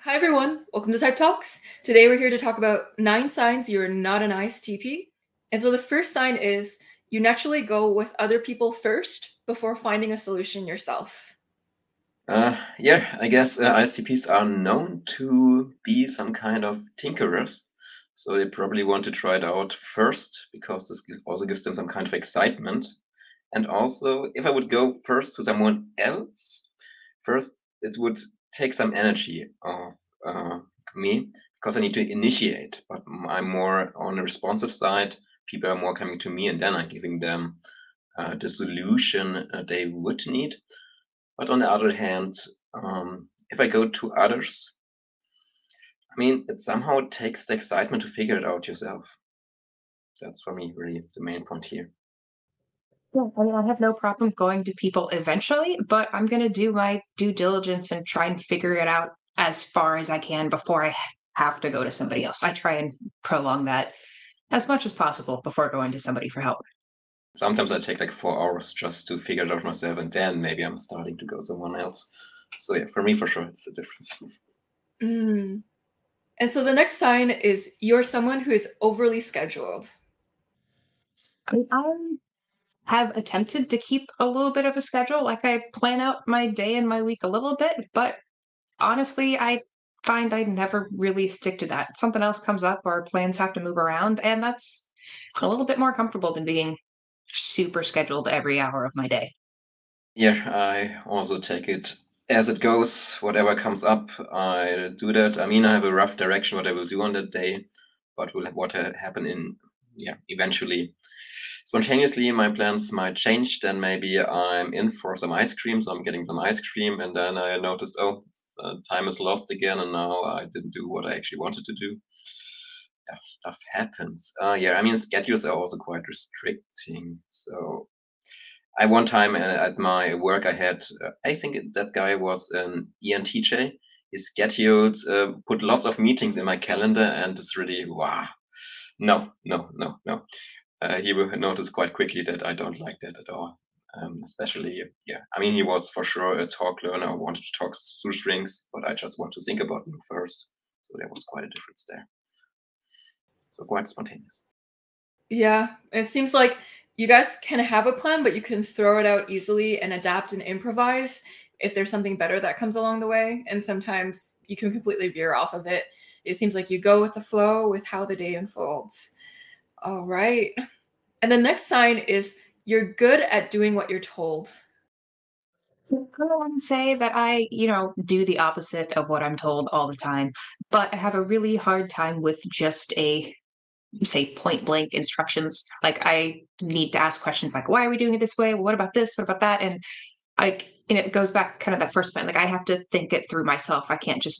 Hi everyone, welcome to Type Talks. Today we're here to talk about 9 signs you're not an ISTP. And so the first sign is you naturally go with other people first before finding a solution yourself. I guess ISTPs are known to be some kind of tinkerers. So they probably want to try it out first because this also gives them some kind of excitement. And also, if I would go first to someone else, first it would take some energy of me because I need to initiate. But I'm more on the responsive side. People are more coming to me, and then I'm giving them the solution they would need. But on the other hand, if I go to others, I mean, it somehow takes the excitement to figure it out yourself. That's for me really the main point here. Yeah, I mean, I have no problem going to people eventually, but I'm going to do my due diligence and try and figure it out as far as I can before have to go to somebody else. I try and prolong that as much as possible before going to somebody for help. Sometimes I take like 4 hours just to figure it out myself, and then maybe I'm starting to go someone else. So yeah, for me, for sure, it's a difference. Mm. And so the next sign is you're someone who is overly scheduled. I have attempted to keep a little bit of a schedule. Like I plan out my day and my week a little bit, but honestly, I find I never really stick to that. Something else comes up or plans have to move around, and that's a little bit more comfortable than being super scheduled every hour of my day. Yeah, I also take it as it goes. Whatever comes up, I do that. I mean, I have a rough direction what I will do on that day, but what happen in, yeah, eventually. Spontaneously, my plans might change. Then maybe I'm in for some ice cream, so I'm getting some ice cream, and then I noticed, oh, time is lost again, and now I didn't do what I actually wanted to do. Yeah, stuff happens. Yeah, I mean, schedules are also quite restricting. So I one time at my work, I had, I think that guy was an ENTJ. His schedules put lots of meetings in my calendar, and it's really, wow, no, no, no, no. He will notice quite quickly that I don't like that at all. Especially, yeah, I mean, he was for sure a talk learner, wanted to talk through strings, but I just want to think about them first. So there was quite a difference there. So quite spontaneous. Yeah, it seems like you guys can have a plan, but you can throw it out easily and adapt and improvise if there's something better that comes along the way. And sometimes you can completely veer off of it. It seems like you go with the flow with how the day unfolds. All right. And the next sign is you're good at doing what you're told. I don't want to say that I do the opposite of what I'm told all the time, but I have a really hard time with just say point blank instructions. Like I need to ask questions like, why are we doing it this way? What about this? What about that? And it goes back kind of that first point. Like I have to think it through myself.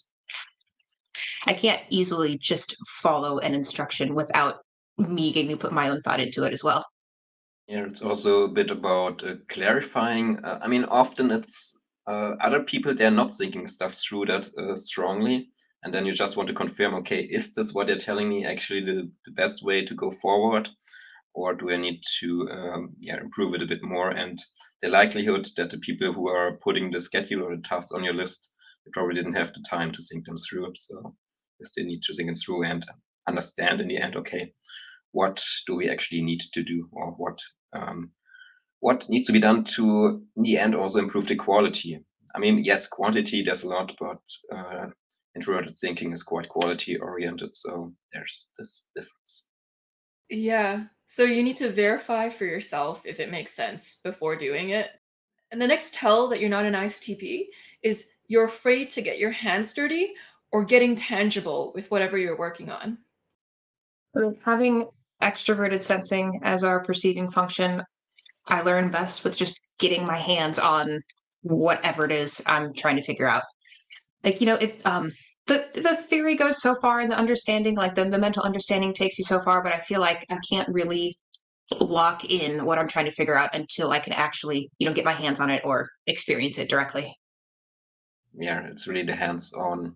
I can't easily just follow an instruction without me getting to put my own thought into it as well. Yeah, it's also a bit about clarifying. I mean, often it's other people, they're not thinking stuff through that strongly. And then you just want to confirm, okay, is this what they're telling me actually the best way to go forward? Or do I need to yeah, improve it a bit more? And the likelihood that the people who are putting the schedule or the tasks on your list, they probably didn't have the time to think them through. So you still need to think it through and understand in the end, okay, what do we actually need to do, or what needs to be done to, in the end, also improve the quality. I mean, yes, quantity, there's a lot, but introverted thinking is quite quality oriented. So there's this difference. Yeah. So you need to verify for yourself if it makes sense before doing it. And the next tell that you're not an ISTP is you're afraid to get your hands dirty or getting tangible with whatever you're working on. I mean, having extroverted sensing as our perceiving function, I learn best with just getting my hands on whatever it is I'm trying to figure out. Like, the theory goes so far in the understanding, like the mental understanding takes you so far, but I feel like I can't really lock in what I'm trying to figure out until I can actually get my hands on it or experience it directly. Yeah, it's really the hands-on.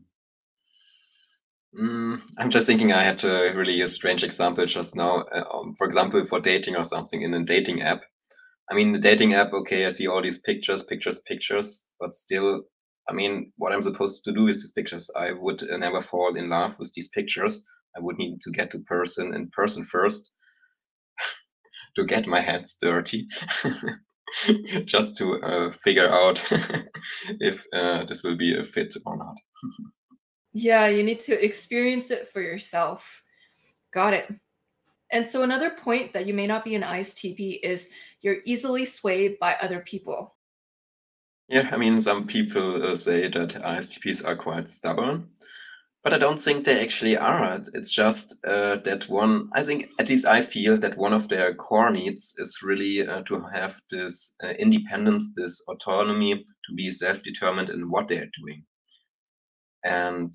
I'm just thinking I had a really a strange example just now. For example, for dating or something in a dating app. I mean, the dating app, okay, I see all these pictures, pictures, pictures, but still, I mean, what I'm supposed to do with these pictures? I would never fall in love with these pictures. I would need to get to person first to get my hands dirty, just to figure out if this will be a fit or not. Yeah, you need to experience it for yourself. Got it. And so another point that you may not be an ISTP is you're easily swayed by other people. Yeah, I mean, some people say that ISTPs are quite stubborn, but I don't think they actually are. It's just that I think, at least I feel that one of their core needs is really to have this independence, this autonomy, to be self-determined in what they're doing. And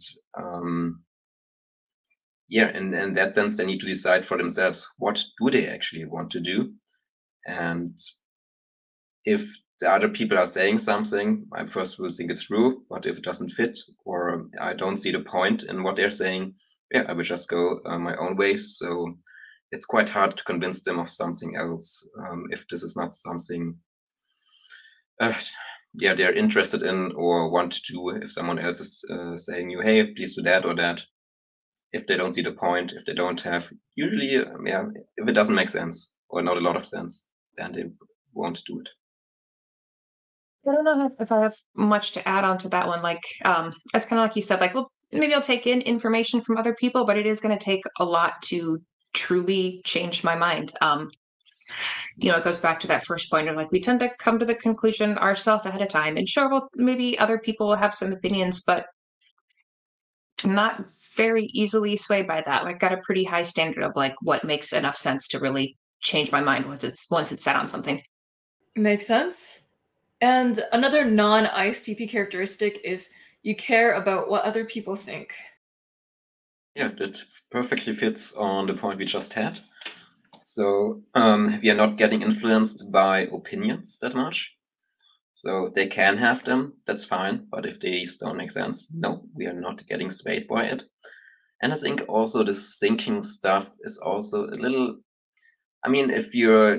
yeah, in that sense, they need to decide for themselves, what do they actually want to do? And if the other people are saying something, I first will think it's true, but if it doesn't fit or I don't see the point in what they're saying, yeah, I will just go my own way. So it's quite hard to convince them of something else if this is not something yeah, they're interested in or want to do. If someone else is saying you, hey, please do that or that, if they don't see the point, if they don't have, usually, yeah, if it doesn't make sense or not a lot of sense, then they won't do it. I don't know if I have much to add on to that one. Like, it's kind of like you said, like, well, maybe I'll take in information from other people, but it is going to take a lot to truly change my mind. It goes back to that first point of like, we tend to come to the conclusion ourselves ahead of time. And sure, well, maybe other people will have some opinions, but I'm not very easily swayed by that. Like, got a pretty high standard of like what makes enough sense to really change my mind once it's set on something. Makes sense. And another non-ISTP characteristic is you care about what other people think. Yeah, that perfectly fits on the point we just had. So we are not getting influenced by opinions that much. So they can have them, that's fine. But if these don't make sense, no, we are not getting swayed by it. And I think also this thinking stuff is also a little. I mean, if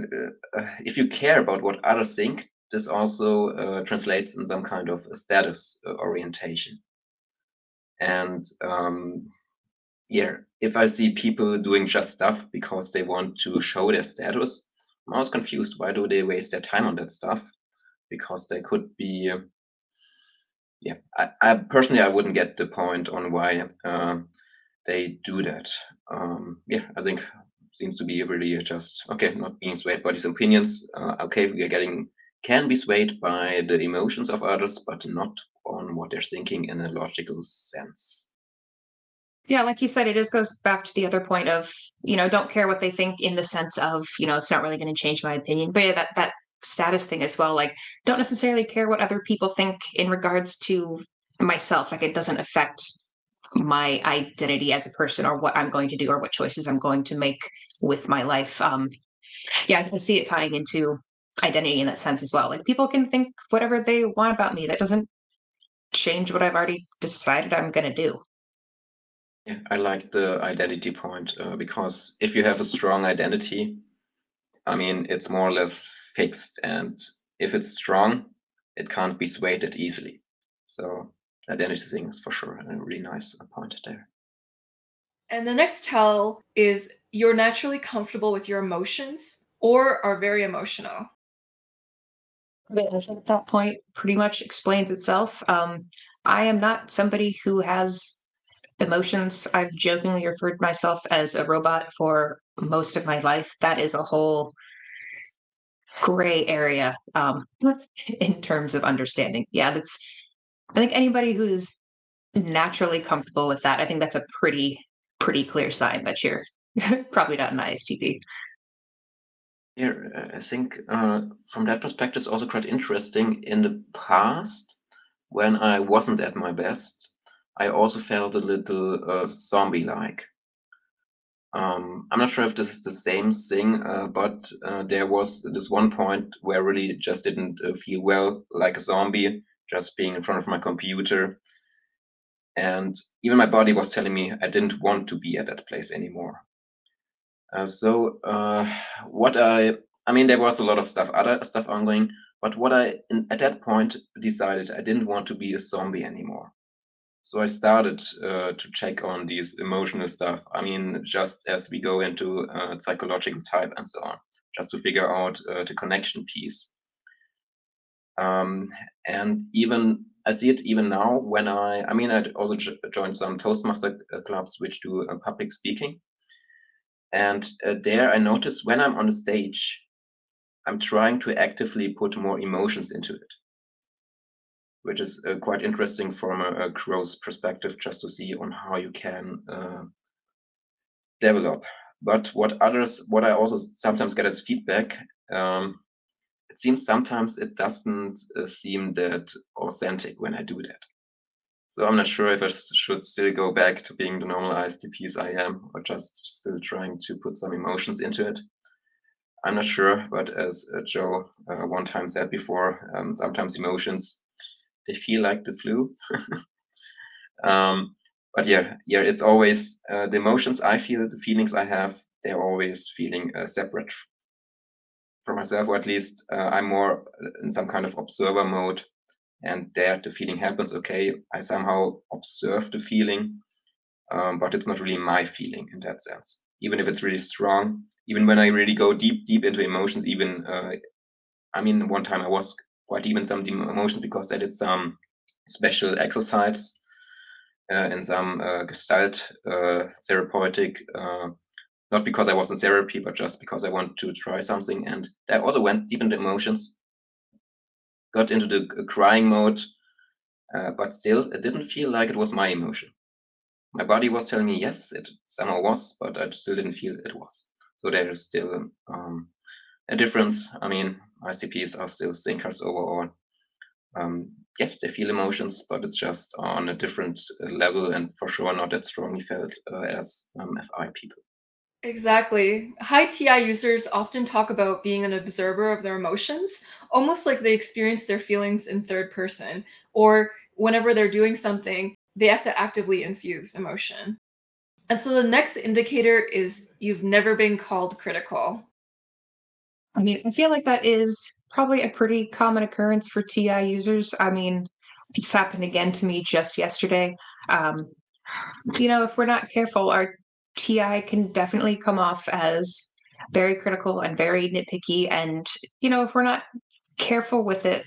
you care about what others think, this also translates in some kind of a status orientation. And yeah, if I see people doing just stuff because they want to show their status, I'm always confused. Why do they waste their time on that stuff? Because they could be. Yeah, I personally I wouldn't get the point on why they do that. Yeah, I think seems to be really just okay, not being swayed by these opinions. Okay, we are can be swayed by the emotions of others, but not on what they're thinking in a logical sense. Yeah, like you said, it just goes back to the other point of, don't care what they think in the sense of, it's not really going to change my opinion. But yeah, that status thing as well, like don't necessarily care what other people think in regards to myself. Like it doesn't affect my identity as a person or what I'm going to do or what choices I'm going to make with my life. Yeah, I see it tying into identity in that sense as well. Like people can think whatever they want about me. That doesn't change what I've already decided I'm going to do. Yeah, I like the identity point because if you have a strong identity, I mean, it's more or less fixed, and if it's strong, it can't be swayed that easily. So identity thing is for sure a really nice point there. And the next tell is you're naturally comfortable with your emotions or are very emotional. I think that point pretty much explains itself. I am not somebody who has emotions. I've jokingly referred myself as a robot for most of my life. That is a whole gray area in terms of understanding. Yeah, I think anybody who's naturally comfortable with that, I think that's a pretty clear sign that you're probably not an ISTP. Yeah, I think from that perspective, it's also quite interesting. In the past, when I wasn't at my best, I also felt a little zombie-like. I'm not sure if this is the same thing, but there was this one point where I really just didn't feel well, like a zombie, just being in front of my computer. And even my body was telling me I didn't want to be at that place anymore. So what I mean, there was a lot of stuff, other stuff ongoing, But what at that point decided I didn't want to be a zombie anymore. So I started to check on these emotional stuff. I mean, just as we go into psychological type and so on, just to figure out the connection piece. And even I see it even now when I mean, I also joined some Toastmaster clubs which do public speaking. And there I notice when I'm on the stage, I'm trying to actively put more emotions into it, which is quite interesting from a growth perspective, just to see on how you can develop. But what I also sometimes get as feedback, it seems sometimes it doesn't seem that authentic when I do that. So I'm not sure if I should still go back to being the normal ISTPs I am, or just still trying to put some emotions into it. I'm not sure, but as Joe one time said before, sometimes emotions, they feel like the flu. But yeah, it's always the emotions I feel, the feelings I have, they're always feeling separate from myself, or at least I'm more in some kind of observer mode. And there the feeling happens, okay, I somehow observe the feeling, but it's not really my feeling in that sense. Even if it's really strong, even when I really go deep into emotions, even, I mean, one time I was quite deep in some emotions because I did some special exercise in some Gestalt therapeutic, not because I was in therapy, but just because I wanted to try something. And I also went deep into emotions, got into the crying mode, but still, it didn't feel like it was my emotion. My body was telling me, yes, it somehow was, but I still didn't feel it was. So there is still a difference. I mean, ICPs are still thinkers overall. Yes, they feel emotions, but it's just on a different level and for sure not that strongly felt as FI people. Exactly. High TI users often talk about being an observer of their emotions, almost like they experience their feelings in third person, or whenever they're doing something, they have to actively infuse emotion. And so the next indicator is you've never been called critical. I mean, I feel like that is probably a pretty common occurrence for TI users. I mean, it's happened again to me just yesterday. Um, if we're not careful, our TI can definitely come off as very critical and very nitpicky. And, if we're not careful with it,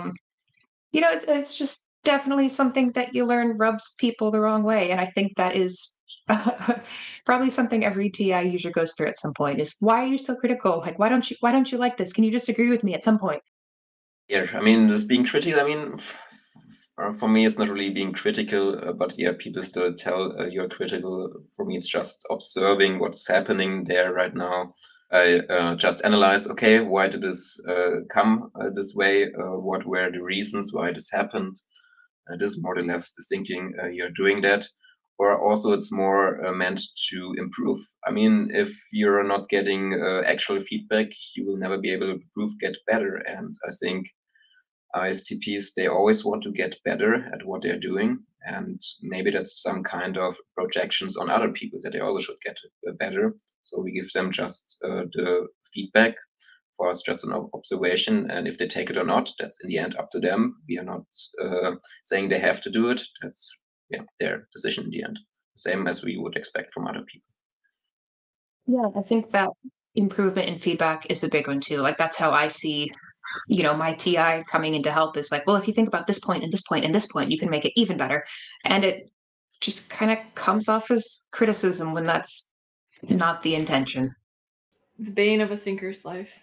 it's just definitely something that you learn rubs people the wrong way. And I think that is probably something every TI user goes through at some point is why are you so critical? Like, why don't you like this? Can you disagree with me at some point? Yeah, I mean, just being critical, I mean, for me, it's not really being critical, but yeah, people still tell you're critical. For me, it's just observing what's happening there right now. I just analyze, okay, why did this come this way? What were the reasons why this happened? This is more or less the thinking you're doing that. Or also, it's more meant to improve. I mean, if you're not getting actual feedback, you will never be able to improve, get better. And I think ISTPs, they always want to get better at what they're doing. And maybe that's some kind of projections on other people that they also should get better. So we give them just the feedback. For us, just an observation. And if they take it or not, that's in the end up to them. We are not saying they have to do it. That's their decision in the end. Same as we would expect from other people. Yeah, I think that improvement in feedback is a big one too. Like that's how I see, my TI coming in to help is like, well, if you think about this point and this point and this point, you can make it even better. And it just kind of comes off as criticism when that's not the intention. The bane of a thinker's life.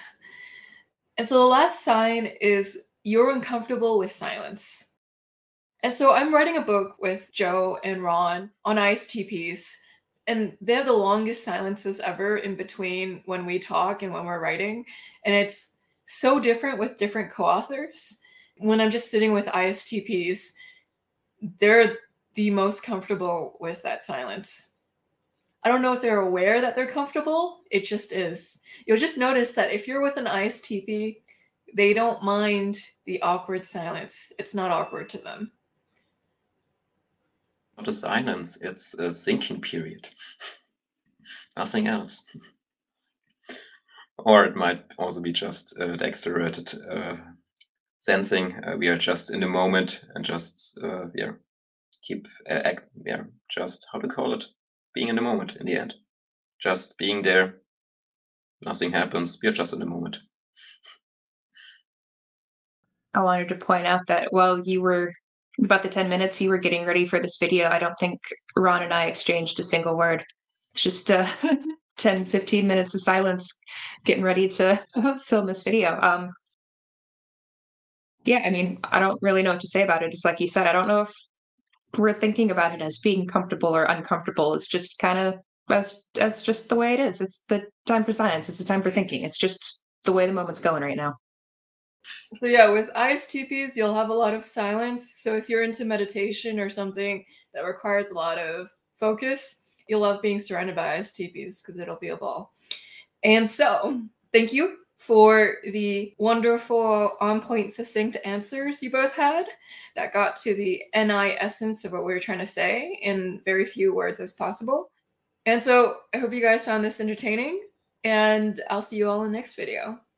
And so the last sign is you're uncomfortable with silence. And so I'm writing a book with Joe and Ron on ISTPs, and they have the longest silences ever in between when we talk and when we're writing. And it's so different with different co authors. When I'm just sitting with ISTPs, they're the most comfortable with that silence. I don't know if they're aware that they're comfortable, it just is. You'll just notice that if you're with an ISTP, they don't mind the awkward silence. It's not awkward to them. Not a silence, it's a thinking period. Nothing else. Or it might also be just the extroverted sensing. We are just in the moment and just keep just how to call it, being in the moment in the end. Just being there. Nothing happens. We are just in the moment. I wanted to point out that while you were about the 10 minutes you were getting ready for this video, I don't think Ron and I exchanged a single word. It's just 10, 15 minutes of silence getting ready to film this video. Yeah, I mean, I don't really know what to say about it. It's like you said, I don't know if we're thinking about it as being comfortable or uncomfortable. It's just kind of that's just the way it is. It's the time for science. It's the time for thinking. It's just the way the moment's going right now. So yeah, with ISTPs, you'll have a lot of silence. So if you're into meditation or something that requires a lot of focus, you'll love being surrounded by ISTPs because it'll be a ball. And so, thank you for the wonderful, on-point, succinct answers you both had that got to the NI essence of what we were trying to say in very few words as possible. And so, I hope you guys found this entertaining, and I'll see you all in the next video.